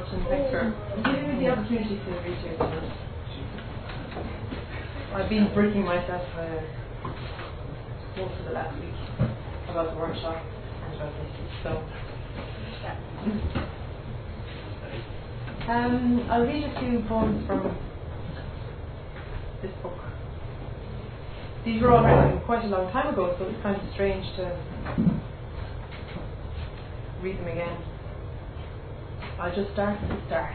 and thanks for giving me the opportunity to read here tonight. I've been breaking myself most of the last week about the workshop and about this, so I'll read a few poems from this book. These were all written quite a long time ago, so it's kind of strange to read them again. I'll just start at the start.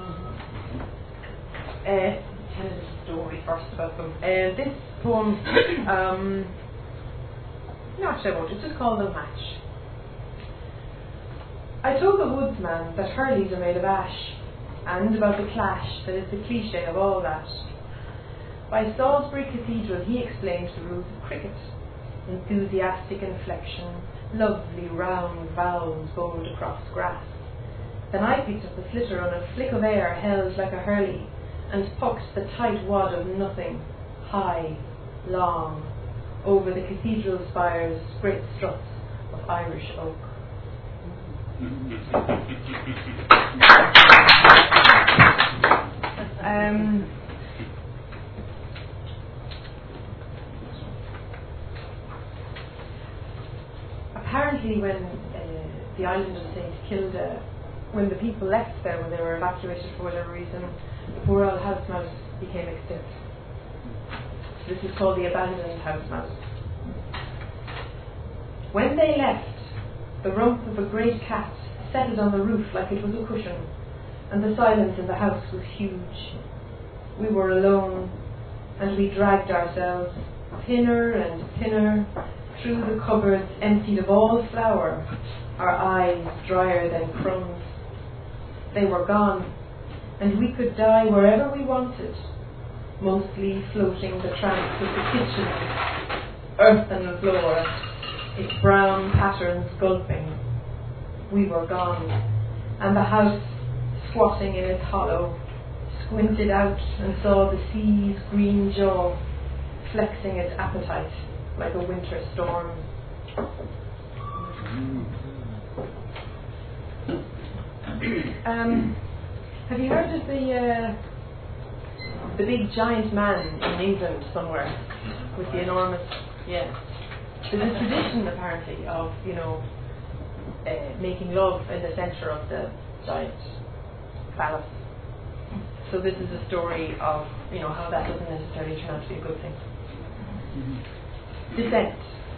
Tell a little story first about them. This poem, no, actually I won't, it's just called The Match. I told the woodsman that Hurleys are made of ash, and about the clash that is the cliché of all that. By Salisbury Cathedral he explained the rules of cricket. Enthusiastic inflection, lovely round vowels bowled across grass. Then I picked up the flitter on a flick of air held like a hurley, and pucked the tight wad of nothing, high, long, over the cathedral spire's great struts of Irish oak. Apparently when the island of St. Kilda, when the people left there, when they were evacuated for whatever reason, the poor old house mouse became extinct. This is called the abandoned house mouse. When they left, the rump of a great cat settled on the roof like it was a cushion, and the silence in the house was huge. We were alone, and we dragged ourselves thinner and thinner through the cupboards emptied of all flour, our eyes drier than crumbs. They were gone, and we could die wherever we wanted, mostly floating the tramps of the kitchen, earth and the floor, its brown patterns gulping. We were gone, and the house, squatting in its hollow, squinted out and saw the sea's green jaw flexing its appetite like a winter storm. Have you heard of the big giant man in England somewhere with the enormous? Yeah. There's a tradition apparently of making love in the centre of the giant phallus. So this is a story of how that doesn't necessarily turn out to be a good thing. Descent.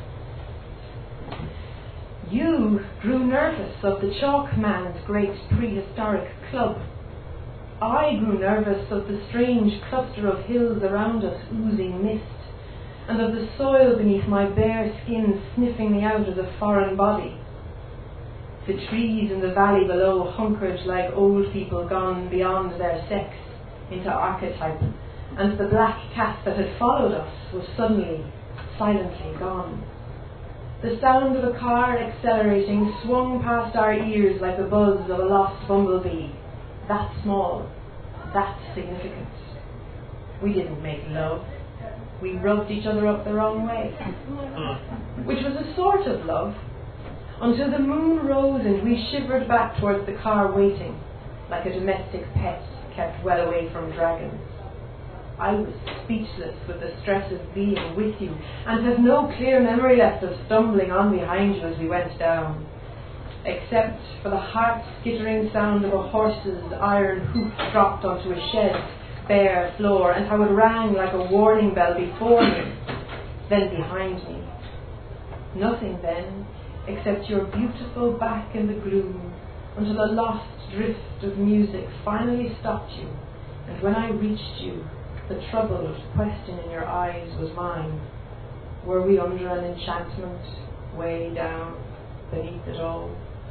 You grew nervous of the chalk man's great prehistoric club. I grew nervous of the strange cluster of hills around us oozing mist, and of the soil beneath my bare skin sniffing me out as a foreign body. The trees in the valley below hunkered like old people gone beyond their sex into archetype, and the black cat that had followed us was suddenly, silently gone. The sound of a car accelerating swung past our ears like the buzz of a lost bumblebee. That small, that significant. We didn't make love. We rubbed each other up the wrong way. Which was a sort of love, until the moon rose and we shivered back towards the car waiting, like a domestic pet kept well away from dragons. I was speechless with the stress of being with you, and have no clear memory left of stumbling on behind you as we went down, except for the heart-skittering sound of a horse's iron hoof dropped onto a shed, bare floor, and how it rang like a warning bell before me, then behind me. Nothing then, except your beautiful back in the gloom, until a lost drift of music finally stopped you, and when I reached you, the troubled question in your eyes was mine. Were we under an enchantment, way down, beneath it all?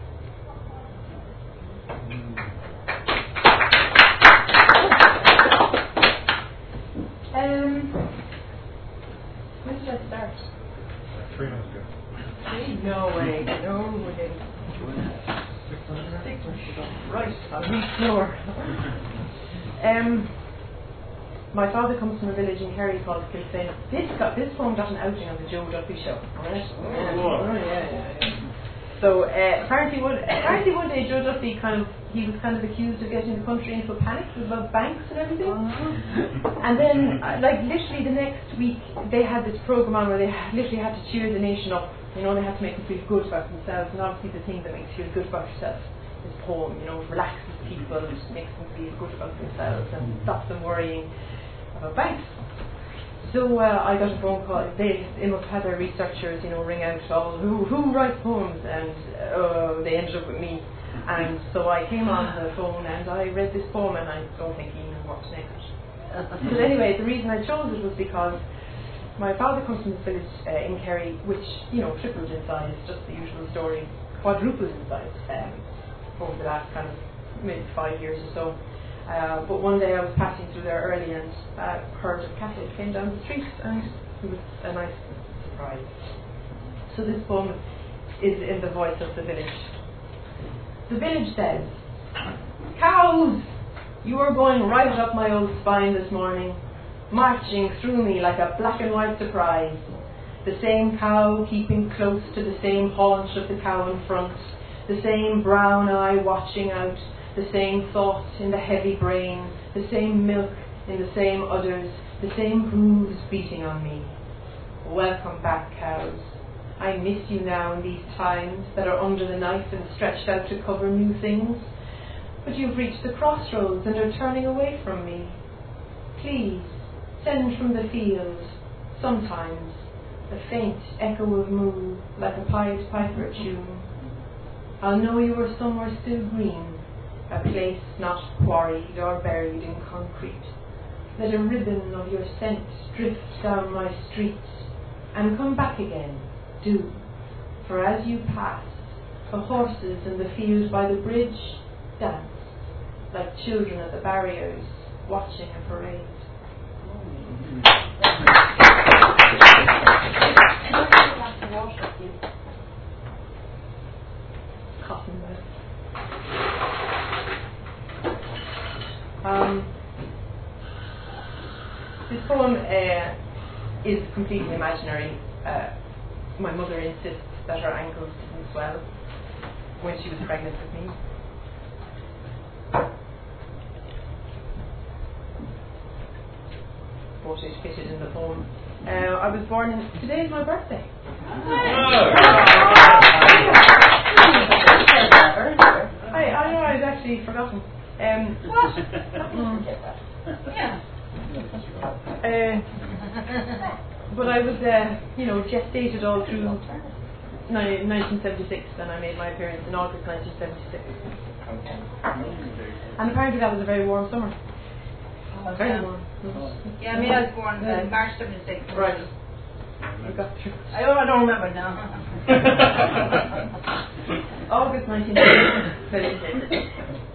When did I start? 3 months ago. No way. 6 months ago. Right, I'll read slower. My father comes from a village in Kerry called Kilfane. This poem got an outing on the Joe Duffy show. Right? Oh, yeah. So apparently one day Joe Duffy he was kind of accused of getting the country into a panic about banks and everything. And then literally the next week they had this program on where they literally had to cheer the nation up. They had to make them feel good about themselves, and obviously the thing that makes you feel good about yourself is poem. Relaxes people, makes them feel good about themselves and stops them worrying about banks. So I got a phone call. They must have had their researchers, ring out all who writes poems, and they ended up with me. And so I came on the phone and I read this poem, and I don't think he knew what to make of it. But anyway, the reason I chose it was because my father comes from this village in Kerry, which tripled in size, just the usual story, quadrupled in size over the last kind of maybe 5 years or so. But one day I was passing through there early and heard a cattle came down the street, and it was a nice surprise. So this poem is in the voice of the village. The village says, "Cows, you are going right up my old spine this morning, marching through me like a black and white surprise. The same cow keeping close to the same haunch of the cow in front, the same brown eye watching out, the same thought in the heavy brain, the same milk in the same udders, the same hooves beating on me. Welcome back, cows. I miss you now in these times that are under the knife and stretched out to cover new things. But you've reached the crossroads and are turning away from me. Please, send from the field, sometimes, a faint echo of moo, like a pied piper tune. I'll know you are somewhere still green, a place not quarried or buried in concrete. Let a ribbon of your scent drift down my street, and come back again, do, for as you pass, the horses in the field by the bridge dance, like children at the barriers, watching a parade." Cotton bud. This poem is completely imaginary. My mother insists that her ankles didn't swell when she was pregnant with me. But it fitted in the poem. I was born in... Today is my birthday. I know, I'd actually forgotten. What? Yeah. But I was, gestated all through 1976, and I made my appearance in August 1976. And apparently that was a very warm summer. Very warm. Yeah, I mean, I was born in March 76. Right. You got through. I don't remember now. August 1976.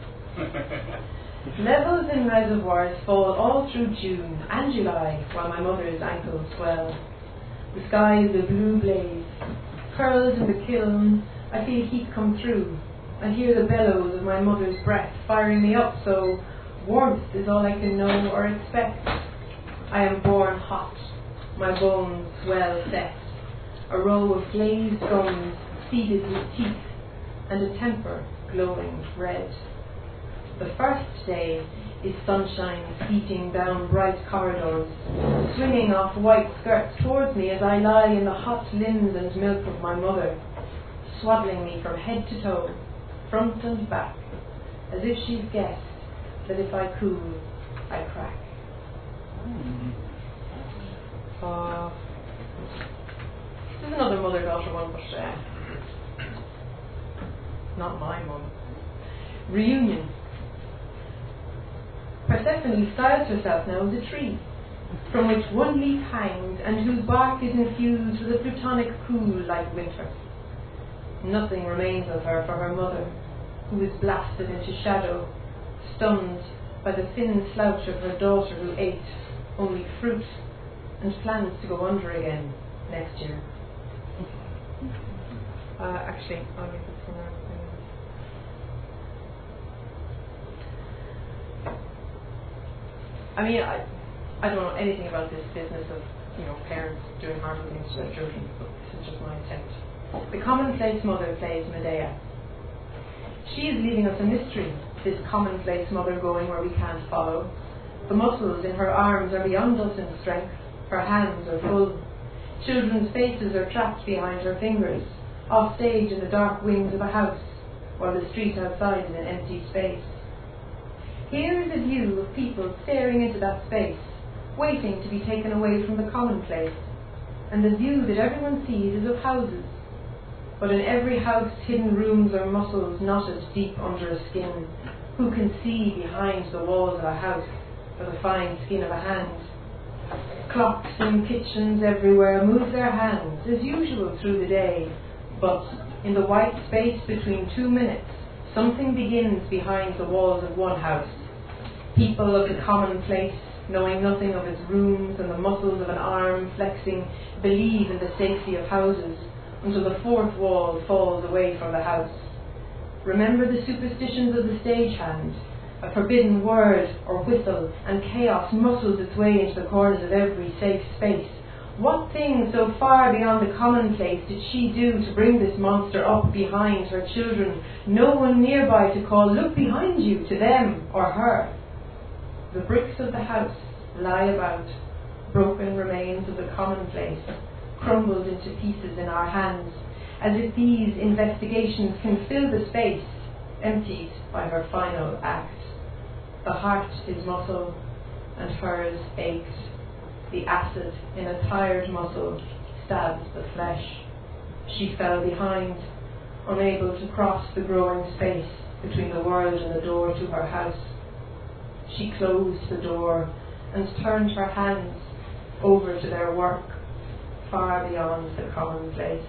Levels in reservoirs fall all through June and July while my mother's ankles swell. The sky is a blue blaze. Curled in the kiln, I feel heat come through. I hear the bellows of my mother's breath firing me up, so warmth is all I can know or expect. I am born hot, my bones well set, a row of glazed gums seeded with teeth, and a temper glowing red. The first day is sunshine beating down bright corridors, swinging off white skirts towards me as I lie in the hot limbs and milk of my mother, swaddling me from head to toe, front and back, as if she's guessed that if I cool, I crack. There's another mother-daughter one, but not my mum. Reunion. Persephone styles herself now as a tree, from which one leaf hangs and whose bark is infused with a plutonic cool like winter. Nothing remains of her for her mother, who is blasted into shadow, stunned by the thin slouch of her daughter who ate only fruit and plans to go under again next year. Actually, I'll leave this one out. I mean, I don't know anything about this business of, parents doing harmful things to their children, but this is just my attempt. The commonplace mother plays Medea. She is leaving us a mystery, this commonplace mother going where we can't follow. The muscles in her arms are beyond us in strength, her hands are full. Children's faces are trapped behind her fingers, off stage in the dark wings of a house, while the street outside is an empty space. Here is a view of people staring into that space, waiting to be taken away from the commonplace, and the view that everyone sees is of houses. But in every house hidden rooms are muscles knotted deep under a skin. Who can see behind the walls of a house or the fine skin of a hand? Clocks in kitchens everywhere move their hands as usual through the day, but in the white space between 2 minutes, something begins behind the walls of one house. People of the commonplace, knowing nothing of its rooms and the muscles of an arm flexing, believe in the safety of houses until the fourth wall falls away from the house. Remember the superstitions of the stagehand. A forbidden word or whistle and chaos muscles its way into the corners of every safe space. What thing so far beyond the commonplace did she do to bring this monster up behind her children? No one nearby to call, "Look behind you," to them or her. The bricks of the house lie about, broken remains of the commonplace, crumbled into pieces in our hands, as if these investigations can fill the space, emptied by her final act. The heart is muscle, and hers ached. The acid in a tired muscle stabbed the flesh. She fell behind, unable to cross the growing space between the world and the door to her house. She closed the door and turned her hands over to their work, far beyond the commonplace.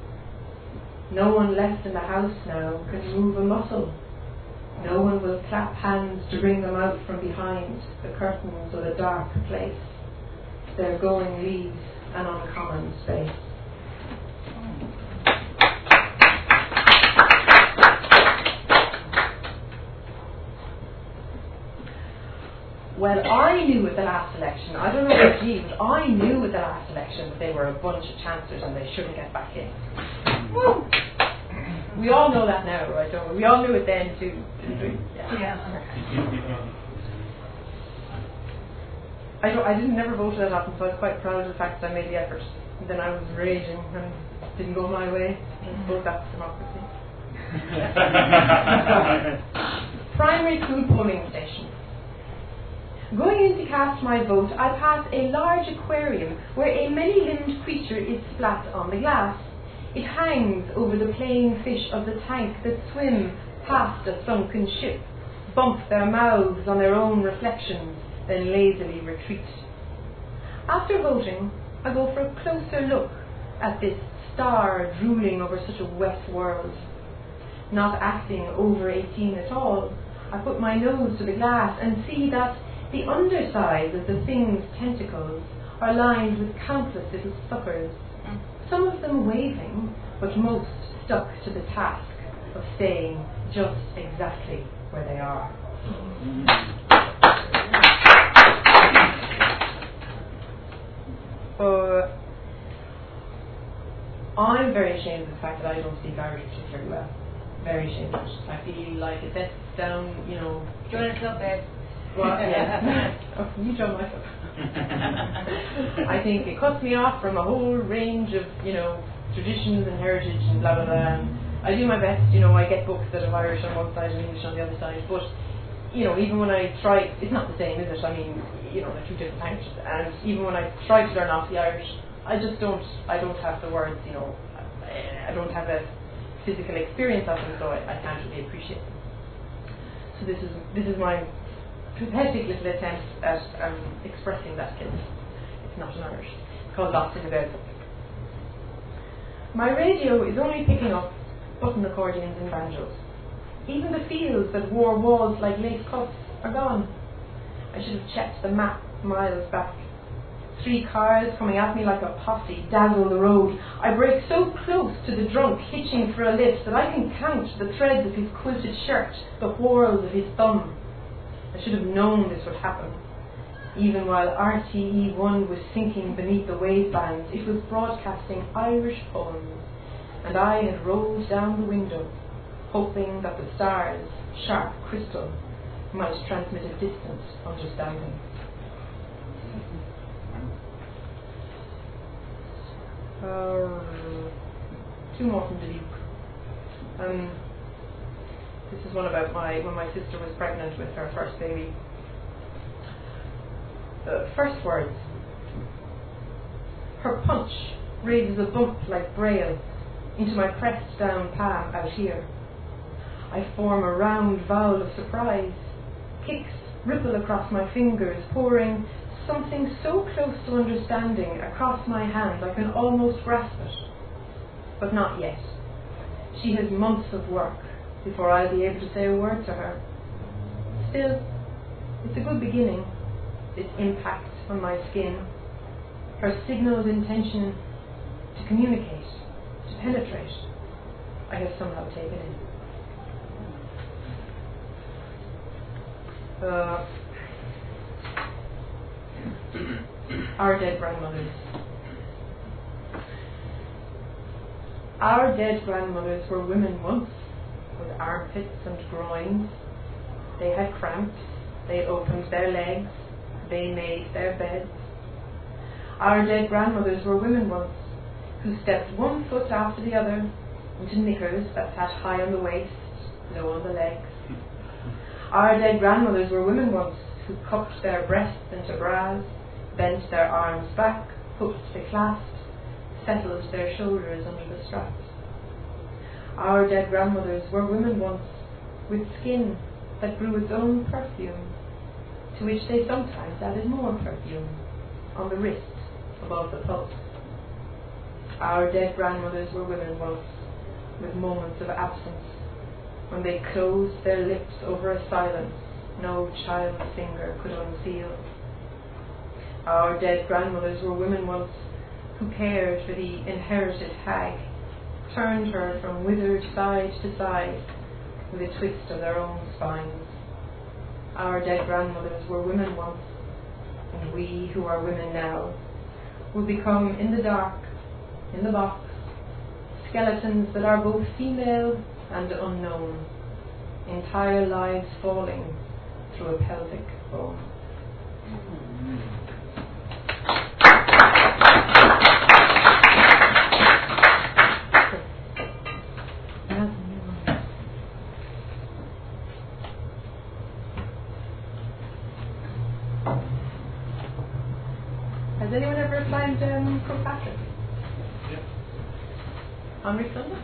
No one left in the house now can move a muscle. No one will clap hands to bring them out from behind the curtains of a dark place. Their going leaves an uncommon space. Well, I knew at the last election, I don't know about you, but I knew at the last election that they were a bunch of chancellors and they shouldn't get back in. Woo! We all know that now, right? Don't we? We all knew it then too, didn't we? Yeah. I didn't never vote that often, so I was quite proud of the fact that I made the effort. And then I was raging and it didn't go my way. I suppose that's democracy. Primary school polling station. Going in to cast my vote, I pass a large aquarium where a many-limbed creature is splat on the glass. It hangs over the playing fish of the tank that swim past a sunken ship, bump their mouths on their own reflections, then lazily retreat. After voting, I go for a closer look at this star drooling over such a wet world. Not acting over 18 at all, I put my nose to the glass and see that the undersides of the thing's tentacles are lined with countless little suckers, some of them waving, but most stuck to the task of staying just exactly where they are. I'm very ashamed of the fact that I don't speak Irish particularly well. Very ashamed of it. I feel like it sets down, Join us up, babe. Well, yeah. Oh, you join myself. I think it cuts me off from a whole range of, traditions and heritage and blah blah blah. I do my best, I get books that have Irish on one side and English on the other side, but even when I try, it's not the same, is it? I mean, they're two different languages, and even when I try to learn off the Irish, I don't have the words, I don't have a physical experience of them, so I can't really appreciate them. So this is my pathetic little attempt at expressing that guilt. It's not in Irish. It's called Lost in the Bed. My radio is only picking up button accordions and banjos. Even the fields that wore walls like lace cuffs are gone. I should have checked the map miles back. 3 cars coming at me like a posse dazzle the road. I break so close to the drunk hitching for a lift that I can count the threads of his quilted shirt, the whorls of his thumb. I should have known this would happen. Even while RTE1 was sinking beneath the wavebands, it was broadcasting Irish poems. and I had rolled down the window, hoping that the stars, sharp crystal, might transmit a distant understanding. Two more from Dubuque. This is one about when my sister was pregnant with her first baby. First words. Her punch raises a bump like braille into my pressed down palm out here. I form a round vowel of surprise. Kicks ripple across my fingers, pouring something so close to understanding across my hand I can almost grasp it. But not yet. She has months of work before I'll be able to say a word to her. Still, it's a good beginning, this impact on my skin, her signaled intention to communicate, to penetrate, I have somehow taken in. Our dead grandmothers. Our dead grandmothers were women once, with armpits and groins. They had cramps, they opened their legs, they made their beds. Our dead grandmothers were women once, who stepped one foot after the other into knickers that sat high on the waist, low on the legs. Our dead grandmothers were women once, who cupped their breasts into bras, bent their arms back, hooked the clasps, settled their shoulders under the straps. Our dead grandmothers were women once, with skin that grew its own perfume, to which they sometimes added more perfume, on the wrist above the pulse. Our dead grandmothers were women once, with moments of absence, when they closed their lips over a silence no child's finger could unseal. Our dead grandmothers were women once, who cared for the inherited hag, turned her from withered side to side with a twist of their own spines. Our dead grandmothers were women once, and we who are women now will become in the dark, in the box, skeletons that are both female and unknown, entire lives falling through a pelvic bone. Has anyone ever climbed Croagh Patrick? Yeah. On Rick Sunday?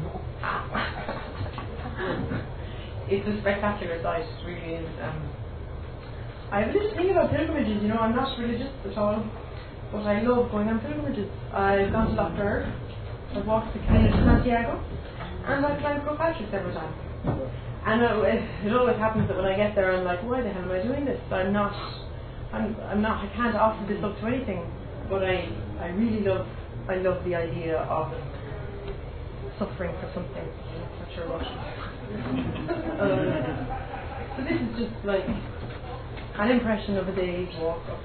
It's a spectacular sight, it really is. I have a little thing about pilgrimages, I'm not religious at all, but I love going on pilgrimages. I've gone to Loch Derg, I've walked the Camino de Santiago, and I've climbed Croagh Patrick several times. And it always happens that when I get there I'm like, why the hell am I doing this? I can't offer this up to anything, but I really love the idea of suffering for something. I'm not sure what. So this is just like an impression of a day's walk up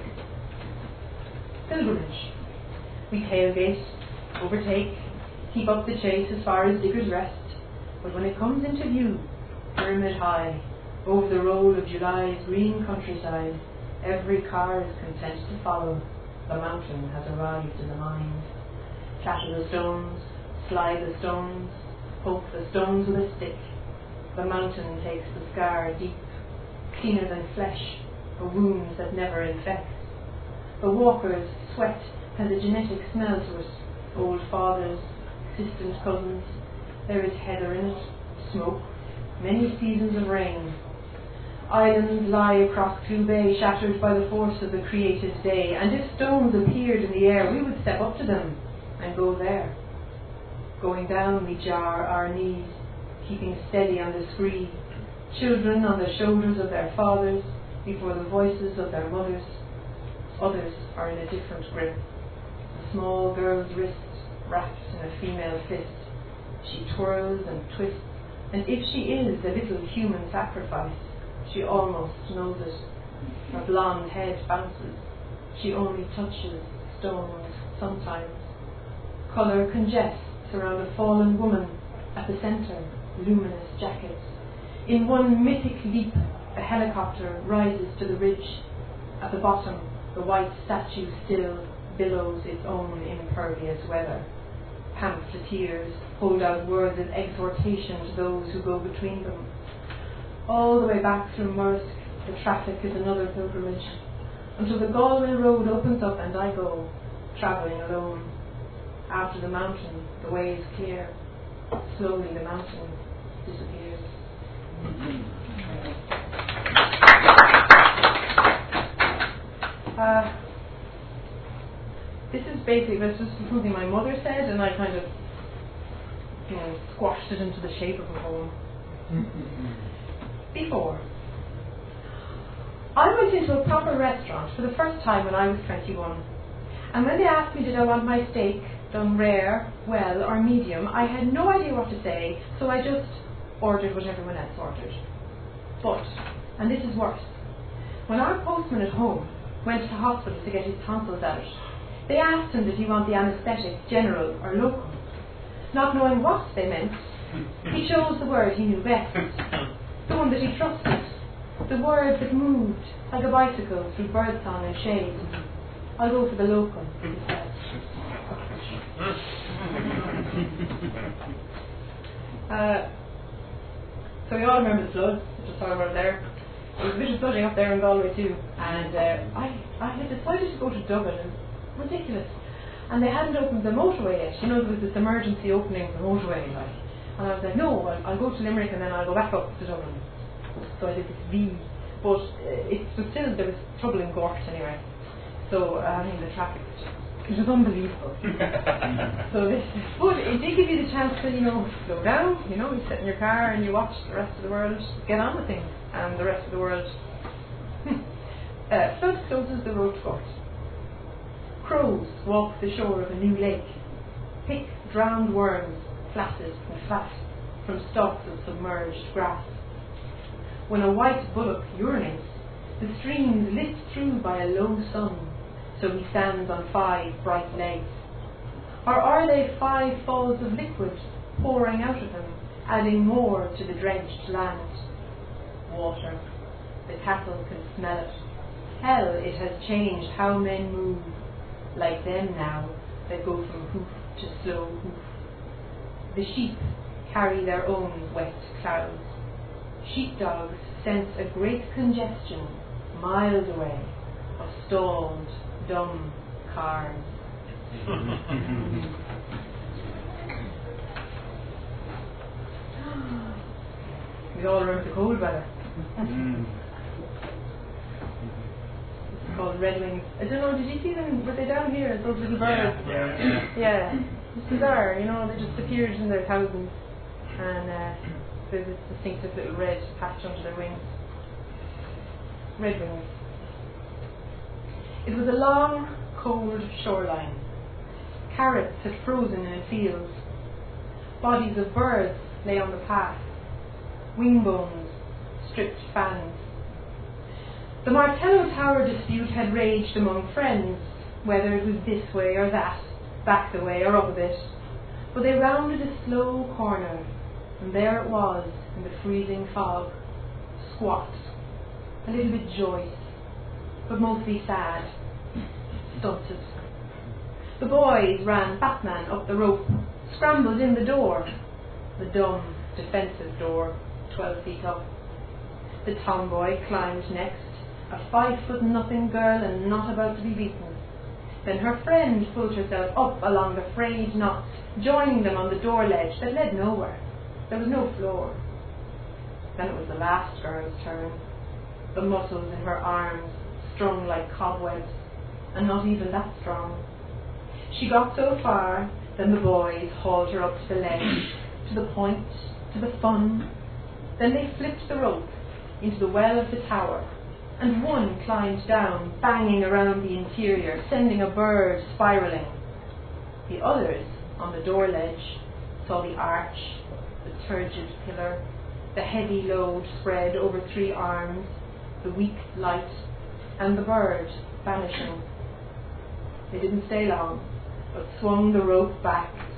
pilgrimage. We tailgate, overtake, keep up the chase as far as Diggers Rest, but when it comes into view, pyramid high, over the roll of July's green countryside, every car is content to follow. The mountain has arrived in the mind. Clatter the stones, slide the stones, poke the stones with a stick. The mountain takes the scar deep, cleaner than flesh, a wound that never infects. The walker's sweat has a genetic smell to it. Old fathers, distant cousins, there is heather in it, smoke, many seasons of rain. Islands lie across Clew Bay, shattered by the force of the created day, and if stones appeared in the air, we would step up to them and go there. Going down, we jar our knees, keeping steady on the scree, children on the shoulders of their fathers, before the voices of their mothers. Others are in a different grip. A small girl's wrist wrapped in a female fist. She twirls and twists, and if she is a little human sacrifice, she almost knows it. Her blonde head bounces. She only touches stones sometimes. Colour congests around a fallen woman, at the centre, luminous jackets. In one mythic leap, a helicopter rises to the ridge. At the bottom, the white statue still billows its own impervious weather. Pamphleteers hold out words of exhortation to those who go between them. All the way back through Murrisk, the traffic is another pilgrimage, until the Galway road opens up and I go, travelling alone. After the mountain, the way is clear. Slowly the mountain disappears. This is basically, this is something my mother said, and I kind of, squashed it into the shape of a poem. Before. I went into a proper restaurant for the first time when I was 21, and when they asked me did I want my steak done rare, well, or medium, I had no idea what to say, so I just ordered what everyone else ordered. But, and this is worse, when our postman at home went to hospital to get his tonsils out, they asked him did he want the anaesthetic general or local. Not knowing what they meant, he chose the word he knew best, the one that he trusted, the word that moved like a bicycle through birdsong and shade. I'll go for the local, he said. So we all remember the flood, which is how I there. There was a bit of flooding up there in Galway too, and I had decided to go to Dublin. It was ridiculous. And they hadn't opened the motorway yet. There was this emergency opening of the motorway, and I was like, no, I'll go to Limerick and then I'll go back up to Dublin. So I did this V, but it was still, there was trouble in Gort anyway. So the traffic, it was unbelievable. So but it did give you the chance to, slow down. You sit in your car and you watch the rest of the world get on with things, and the rest of the world. Flood closes the road to Gort. Crows walk the shore of a new lake, pick drowned worms, flaccid and flat, from stalks of submerged grass. When a white bullock urinates, the stream's lit through by a low sun, so he stands on 5 bright legs. Or are they 5 falls of liquid pouring out of him, adding more to the drenched land? Water. The cattle can smell it. Hell, it has changed how men move. Like them now, that go from hoof to slow hoof. The sheep carry their own wet clouds. Sheepdogs sense a great congestion miles away of stalled, dumb cars. We all remember the cold weather. It's called red wings. I don't know, did you see them? Were they down here, those little birds? Yeah. It's bizarre, they just appeared in their thousands, and there's this distinctive little red patch under their wings. Red wings. It was a long, cold shoreline. Carrots had frozen in a field. Bodies of birds lay on the path. Wing bones, stripped fans. The Martello Tower dispute had raged among friends, whether it was this way or that, back the way or up a bit. But they rounded a slow corner, and there it was in the freezing fog, squat, a little bit joyous, but mostly sad, stunted. The boys ran Batman up the rope, scrambled in the door, the dumb, defensive door, 12 feet up. The tomboy climbed next, a 5'0" girl and not about to be beaten. Then her friend pulled herself up along the frayed knots, joining them on the door ledge that led nowhere. There was no floor. Then it was the last girl's turn. The muscles in her arms strung like cobwebs, and not even that strong. She got so far, then the boys hauled her up to the ledge, to the point, to the fun. Then they flipped the rope into the well of the tower, and one climbed down, banging around the interior, sending a bird spiralling. The others, on the door ledge, saw the arch, the turgid pillar, the heavy load spread over 3 arms, the weak light, and the bird vanishing. They didn't stay long, but swung the rope back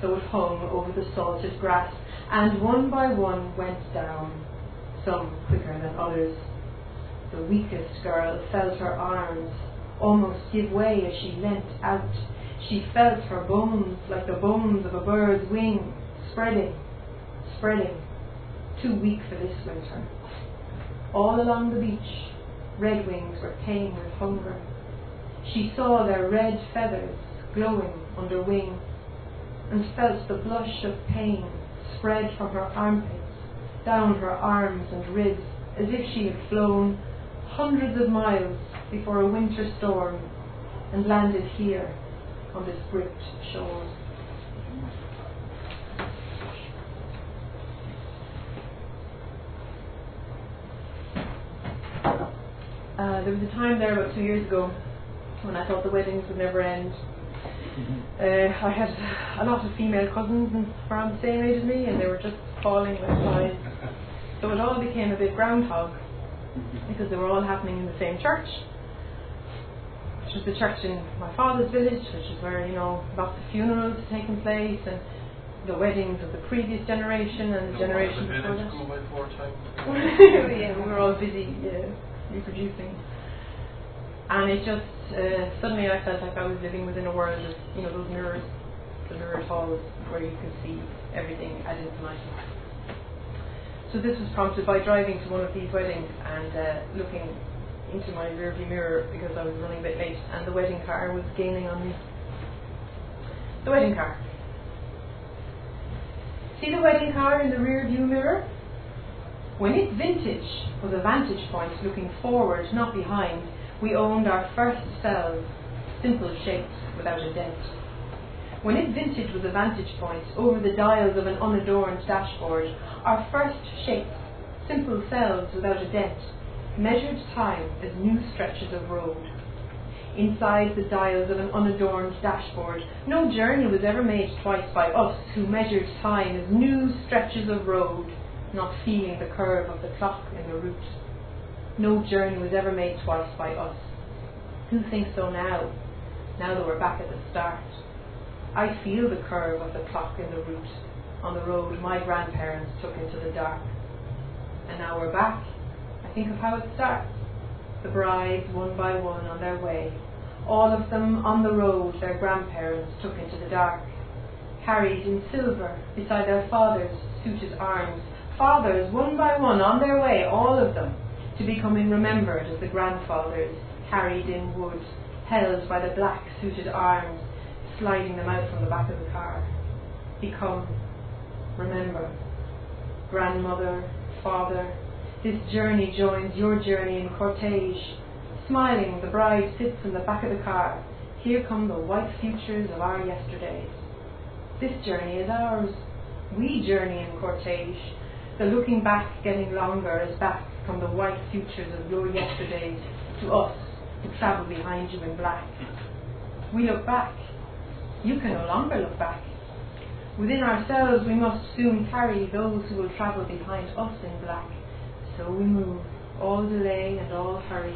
though it hung over the salted grass, and one by one went down, some quicker than others. The weakest girl felt her arms almost give way as she leant out. She felt her bones like the bones of a bird's wing, spreading, too weak for this winter. All along the beach, redwings were paying with hunger. She saw their red feathers glowing under wing, and felt the blush of pain spread from her armpits, down her arms and ribs, as if she had flown hundreds of miles before a winter storm and landed here on this gripped shore. There was a time there about 2 years ago when I thought the weddings would never end. I had a lot of female cousins around the same age as me, and they were just falling like flies. So it all became a big groundhog, because they were all happening in the same church, which was the church in my father's village, which is where, lots of funerals had taken place, and the weddings of the previous generation and the generation before that. Yeah, we were all busy reproducing. And it just, suddenly I felt like I was living within a world of, those mirrors, the mirrored halls, where you can see everything at infinitum. So this was prompted by driving to one of these weddings and looking into my rearview mirror because I was running a bit late, and the wedding car was gaining on me. The wedding car. See the wedding car in the rearview mirror? When its vintage was a vantage point looking forward, not behind, we owned our first selves, simple shapes without a dent. When its vintage was a vantage point over the dials of an unadorned dashboard, our first shapes, simple selves without a dent, measured time as new stretches of road. Inside the dials of an unadorned dashboard, no journey was ever made twice by us who measured time as new stretches of road, not feeling the curve of the clock in the route. No journey was ever made twice by us. Who thinks so now that we're back at the start? I feel the curve of the clock in the route, on the road my grandparents took into the dark. And now we're back. I think of how it starts. The brides, one by one, on their way. All of them on the road their grandparents took into the dark. Carried in silver beside their fathers' suited arms. Fathers, one by one, on their way, all of them, to becoming remembered as the grandfathers, carried in wood, held by the black suited arms, sliding them out from the back of the car. Become, remember, grandmother, father, this journey joins your journey in cortege. Smiling, the bride sits in the back of the car. Here come the white futures of our yesterdays. This journey is ours. We journey in cortege. The looking back getting longer as back come the white futures of your yesterdays to us who travel behind you in black. We look back. You can no longer look back. Within ourselves we must soon carry those who will travel behind us in black. So we move, all delay and all hurry.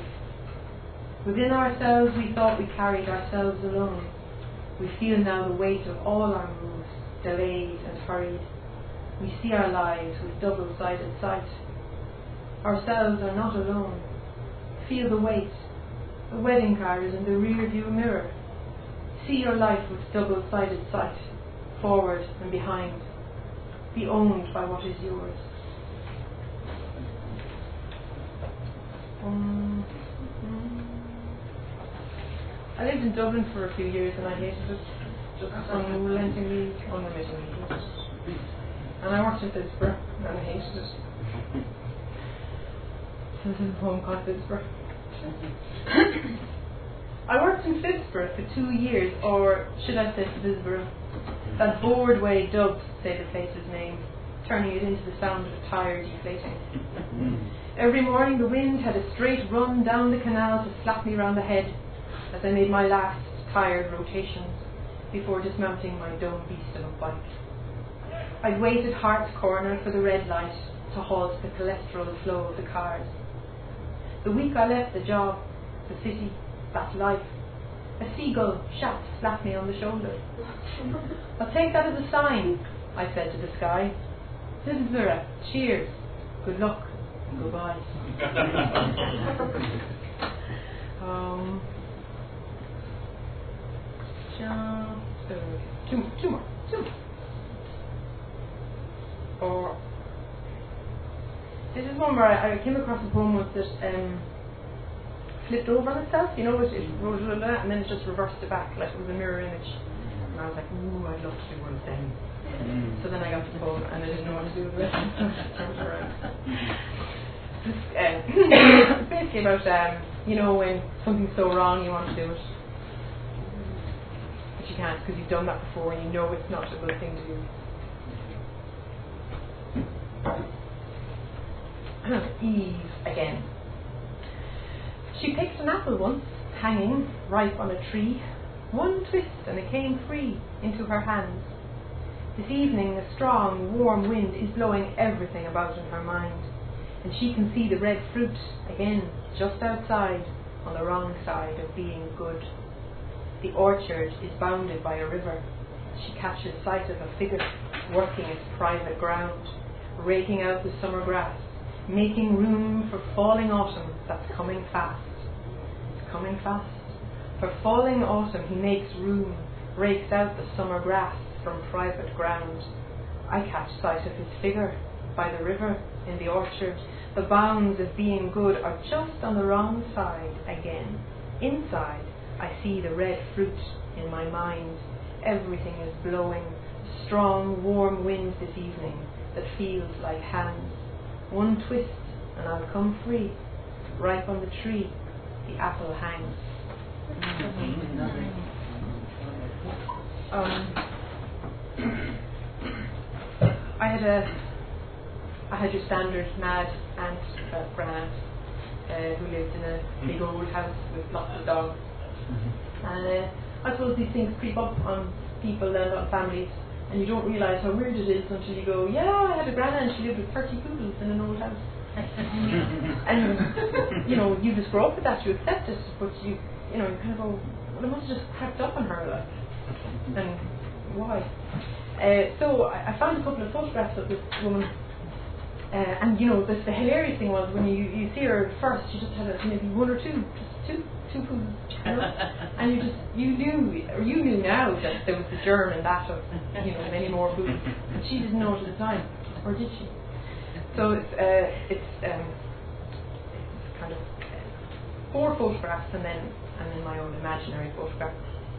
Within ourselves we thought we carried ourselves alone. We feel now the weight of all our moves, delayed and hurried. We see our lives with double-sided sight. Ourselves are not alone. Feel the weight. The wedding car is in the rear view mirror. See your life with double-sided sight, forward and behind. Be owned by what is yours. I lived in Dublin for a few years and I hated it, just unremittingly. And I worked in Fitzborough and I hated it. So this is a home called Fitzborough. I worked in Fitzborough for 2 years, or should I say Fitzborough? That bored way dubbed say the place's name, turning it into the sound of a tire deflating. Every morning the wind had a straight run down the canal to slap me round the head as I made my last tired rotations before dismounting my dumb beast of a bike. I'd waited Hart's Corner for the red light to halt the cholesterol flow of the cars. The week I left the job, the city, that life, A seagull shaft slapped me on the shoulder. I'll take that as a sign, I said to the sky. Zizra, cheers, good luck, goodbye. Two more. Or this is one where I came across a poem once that flipped over on itself, it wrote and then it just reversed it back like it was a mirror image. And I was like, ooh, I'd love to do one of them. So then I got to the poem and I didn't know what to do with it. Turned around. It's basically about when something's so wrong you want to do it, but you can't because you've done that before and you know it's not a good thing to do. Eve again. She picked an apple once, hanging ripe on a tree. One twist and it came free into her hands. This evening a strong, warm wind is blowing everything about in her mind, and she can see the red fruit again, just outside, on the wrong side of being good. The orchard is bounded by a river. She catches sight of a figure working its private ground, raking out the summer grass, making room for falling autumn that's coming fast. It's coming fast. For falling autumn he makes room, rakes out the summer grass from private ground. I catch sight of his figure by the river in the orchard. The bounds of being good are just on the wrong side again. Inside I see the red fruit in my mind. Everything is blowing. Strong, warm wind this evening that feels like hands. One twist and I'll come free. Ripe on the tree, the apple hangs. I had your standard mad aunt, grand aunt, who lived in a big old house with lots of dogs. And I suppose these things creep up on people and on families, and you don't realise how weird it is until you go, yeah, I had a grand aunt, she lived with 30 poodles in an old house. And you just grow up with that, you accept it, but you kind of go, well, it must have just crept up on her, like, and why? So I found a couple of photographs of this woman, and the hilarious thing was when you see her at first, she just had maybe one or two poodles, and you knew now that there was the germ in that of many more poodles, and she didn't know it at the time, or did she? So it's kind of 4 photographs and then my own imaginary photograph.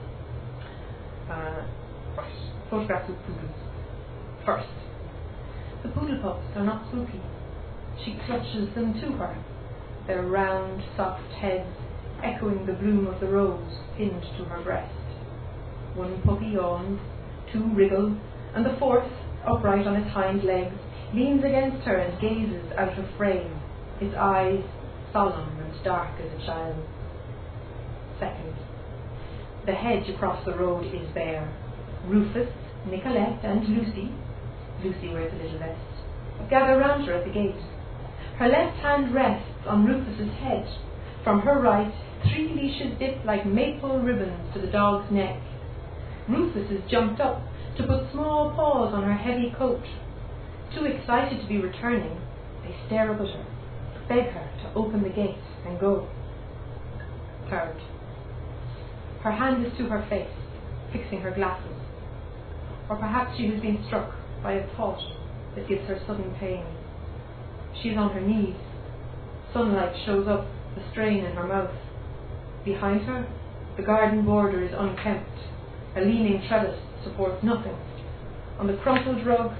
Photographs of poodles. First, the poodle pups are not spooky. She clutches them to her, their round, soft heads echoing the bloom of the rose pinned to her breast. One puppy yawns, 2 wriggle, and the 4th, upright on its hind legs, leans against her and gazes out of frame, his eyes solemn and dark as a child's. Second, the hedge across the road is bare. Rufus, Nicolette and Lucy wears a little vest, gather round her at the gate. Her left hand rests on Rufus's head. From her right, 3 leashes dip like maple ribbons to the dog's neck. Rufus has jumped up to put small paws on her heavy coat. Too excited to be returning, they stare up at her, beg her to open the gate and go. Third, her hand is to her face, fixing her glasses. Or perhaps she has been struck by a thought that gives her sudden pain. She is on her knees. Sunlight shows up the strain in her mouth. Behind her, the garden border is unkempt. A leaning trellis supports nothing. On the crumpled rug,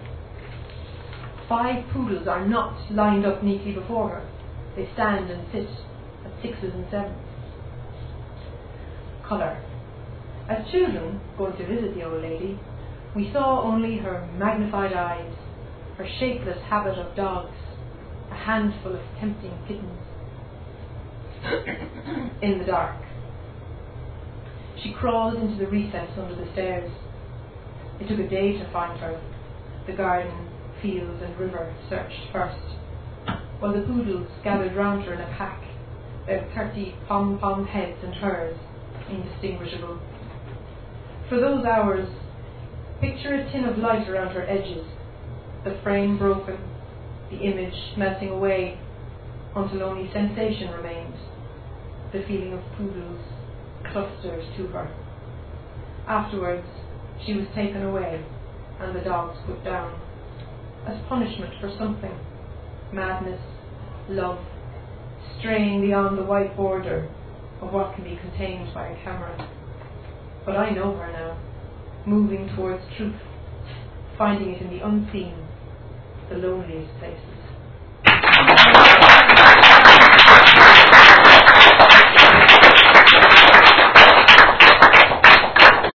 5 poodles are not lined up neatly before her. They stand and sit at 6s and 7s. Colour. As children, going to visit the old lady, we saw only her magnified eyes, her shapeless habit of dogs, a handful of tempting kittens. In the dark, she crawled into the recess under the stairs. It took a day to find her. The garden, fields and river searched first, while the poodles gathered round her in a pack, their 30 pom-pom heads and hers, indistinguishable. For those hours, picture a tin of light around her edges, the frame broken, the image melting away until only sensation remained, the feeling of poodles clustered to her. Afterwards, she was taken away and the dogs put down, as punishment for something, madness, love, straying beyond the white border of what can be contained by a camera. But I know her now, moving towards truth, finding it in the unseen, the loneliest places.